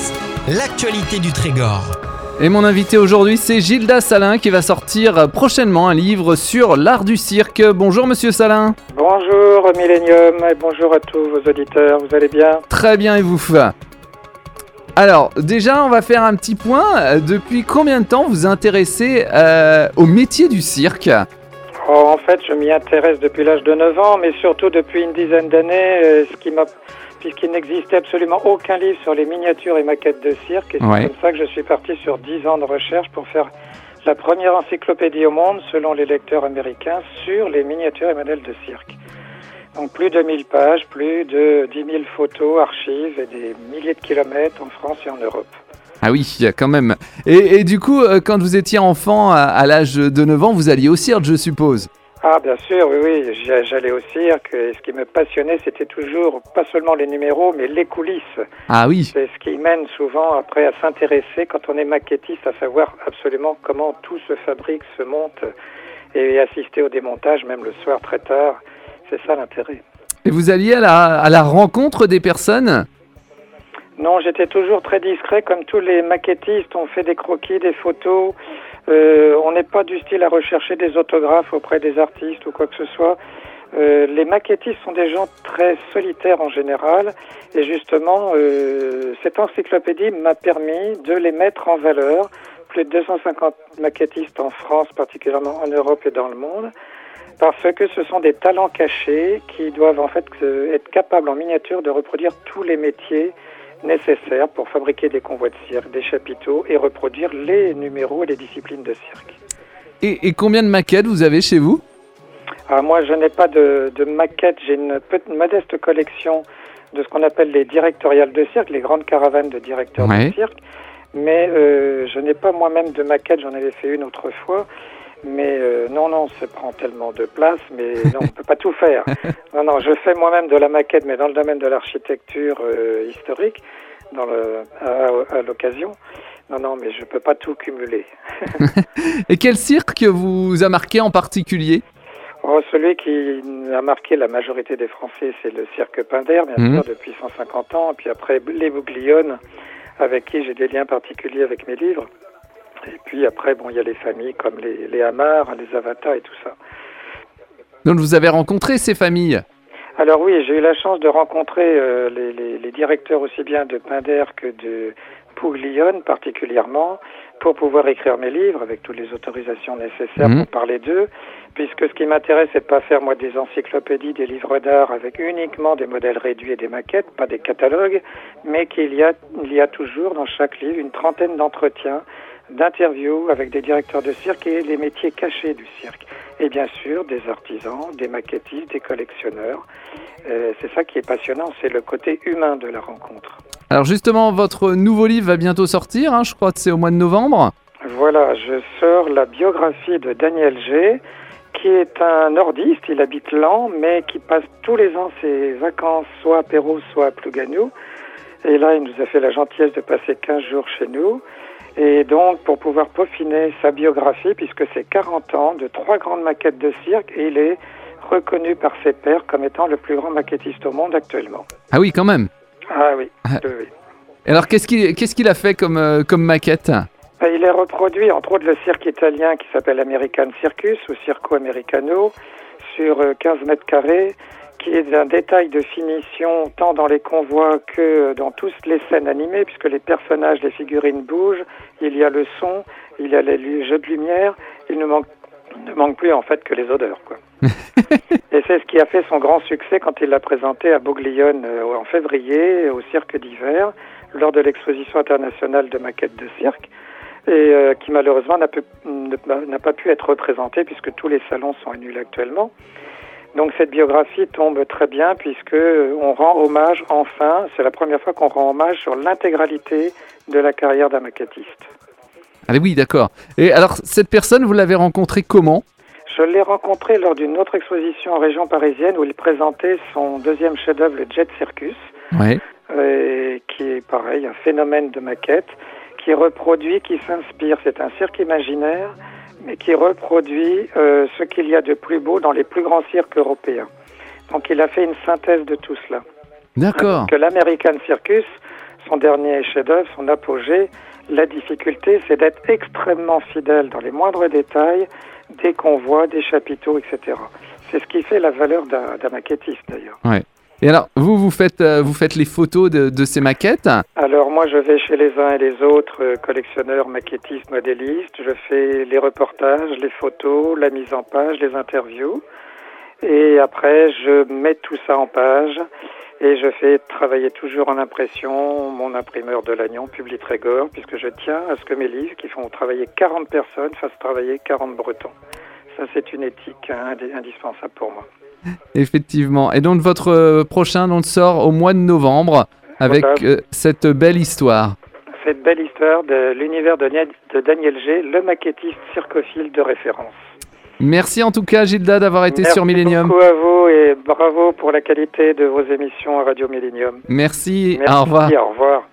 Express, l'actualité du Trégor. Et mon invité aujourd'hui, c'est Gilda Salin qui va sortir prochainement un livre sur l'art du cirque. Bonjour Monsieur Salin. Bonjour Millennium et bonjour à tous vos auditeurs, vous allez bien? Très bien, et vous? Alors, déjà, on va faire un petit point. Depuis combien de temps vous vous intéressez au métier du cirque? En fait, je m'y intéresse depuis l'âge de 9 ans, mais surtout depuis une dizaine d'années, puisqu'il n'existait absolument aucun livre sur les miniatures et maquettes de cirque. Et c'est comme ça que je suis parti sur 10 ans de recherche pour faire la première encyclopédie au monde, selon les lecteurs américains, sur les miniatures et modèles de cirque. Donc plus de 1000 pages, plus de 10 000 photos, archives et des milliers de kilomètres en France et en Europe. Ah oui, quand même. Et du coup, quand vous étiez enfant, à l'âge de 9 ans, vous alliez au cirque, je suppose? Ah bien sûr, oui, j'allais au cirque. Et ce qui me passionnait, c'était toujours, pas seulement les numéros, mais les coulisses. Ah oui. C'est ce qui mène souvent après à s'intéresser, quand on est maquettiste, à savoir absolument comment tout se fabrique, se monte, et assister au démontage, même le soir très tard. C'est ça l'intérêt. Et vous alliez à la rencontre des personnes? Non, j'étais toujours très discret, comme tous les maquettistes. On fait des croquis, des photos. On n'est pas du style à rechercher des autographes auprès des artistes ou quoi que ce soit. Les maquettistes sont des gens très solitaires en général. Et justement, cette encyclopédie m'a permis de les mettre en valeur. Plus de 250 maquettistes en France, particulièrement en Europe et dans le monde. Parce que ce sont des talents cachés qui doivent en fait être capables en miniature de reproduire tous les métiers nécessaires pour fabriquer des convois de cirque, des chapiteaux et reproduire les numéros et les disciplines de cirque. Et combien de maquettes vous avez chez vous? Moi, je n'ai pas de maquettes. J'ai une modeste collection de ce qu'on appelle les directoriales de cirque, les grandes caravanes de directeurs de cirque. Mais je n'ai pas moi-même de maquettes. J'en avais fait une autrefois. Mais non, ça prend tellement de place, mais non, on ne peut pas tout faire. Non, je fais moi-même de la maquette, mais dans le domaine de l'architecture historique, à l'occasion. Non, mais je ne peux pas tout cumuler. Et quel cirque vous a marqué en particulier? Celui qui a marqué la majorité des Français, c'est le cirque Pinder, bien sûr, depuis 150 ans. Et puis après, les Bouglione, avec qui j'ai des liens particuliers avec mes livres. Et puis après, il y a les familles comme les Hamar, les Avata et tout ça. Donc vous avez rencontré ces familles? Alors oui, j'ai eu la chance de rencontrer les directeurs aussi bien de Pinder que de Bouglione particulièrement, pour pouvoir écrire mes livres avec toutes les autorisations nécessaires pour parler d'eux, puisque ce qui m'intéresse, c'est de pas faire moi des encyclopédies, des livres d'art avec uniquement des modèles réduits et des maquettes, pas des catalogues, mais qu'il y a toujours dans chaque livre une trentaine d'entretiens, d'interviews avec des directeurs de cirque et les métiers cachés du cirque. Et bien sûr, des artisans, des maquettistes, des collectionneurs. C'est ça qui est passionnant, c'est le côté humain de la rencontre. Alors justement, votre nouveau livre va bientôt sortir, je crois que c'est au mois de novembre. Voilà, je sors la biographie de Daniel G, qui est un nordiste, il habite Laon, mais qui passe tous les ans ses vacances soit à Perros, soit à Plougasnou. Et là, il nous a fait la gentillesse de passer 15 jours chez nous. Et donc, pour pouvoir peaufiner sa biographie, puisque c'est 40 ans de 3 grandes maquettes de cirque, et il est reconnu par ses pairs comme étant le plus grand maquettiste au monde actuellement. Ah oui, quand même. Ah oui, oui. Alors, qu'est-ce qu'il a fait comme maquette? Il est reproduit, entre autres, le cirque italien qui s'appelle American Circus, ou Circo Americano, sur 15 mètres carrés, qui est d'un détail de finition tant dans les convois que dans toutes les scènes animées, puisque les personnages, les figurines bougent, il y a le son, il y a les jeux de lumière, il ne manque plus en fait que les odeurs, quoi. Et c'est ce qui a fait son grand succès quand il l'a présenté à Bouglione en février au cirque d'hiver, lors de l'exposition internationale de maquettes de cirque, et qui malheureusement n'a pas pu être représenté puisque tous les salons sont annulés actuellement. Donc cette biographie tombe très bien puisque on rend hommage enfin, c'est la première fois qu'on rend hommage sur l'intégralité de la carrière d'un maquettiste. Ah oui, d'accord. Et alors cette personne, vous l'avez rencontrée comment? Je l'ai rencontré lors d'une autre exposition en région parisienne où il présentait son deuxième chef-d'œuvre, le Jet Circus, qui est pareil, un phénomène de maquette, qui reproduit, qui s'inspire. C'est un cirque imaginaire, mais qui reproduit ce qu'il y a de plus beau dans les plus grands cirques européens. Donc il a fait une synthèse de tout cela. D'accord. Que l'American Circus, son dernier chef-d'œuvre, son apogée. La difficulté, c'est d'être extrêmement fidèle dans les moindres détails des convois, des chapiteaux, etc. C'est ce qui fait la valeur d'un maquettiste d'ailleurs. Ouais. Et alors, vous faites les photos de ces maquettes? Alors moi, je vais chez les uns et les autres, collectionneurs, maquettistes, modélistes. Je fais les reportages, les photos, la mise en page, les interviews. Et après, je mets tout ça en page et je fais travailler toujours en impression mon imprimeur de Lannion, Publi Trégor, puisque je tiens à ce que mes livres, qui font travailler 40 personnes, fassent travailler 40 Bretons. Ça, c'est une éthique indispensable pour moi. Effectivement. Et donc, votre prochain sort au mois de novembre avec cette belle histoire. Cette belle histoire de l'univers de Daniel G, le maquettiste circophile de référence. Merci en tout cas, Gilda, d'avoir été sur Millennium. Merci beaucoup à vous et bravo pour la qualité de vos émissions à Radio Millennium. Merci, au revoir. Au revoir.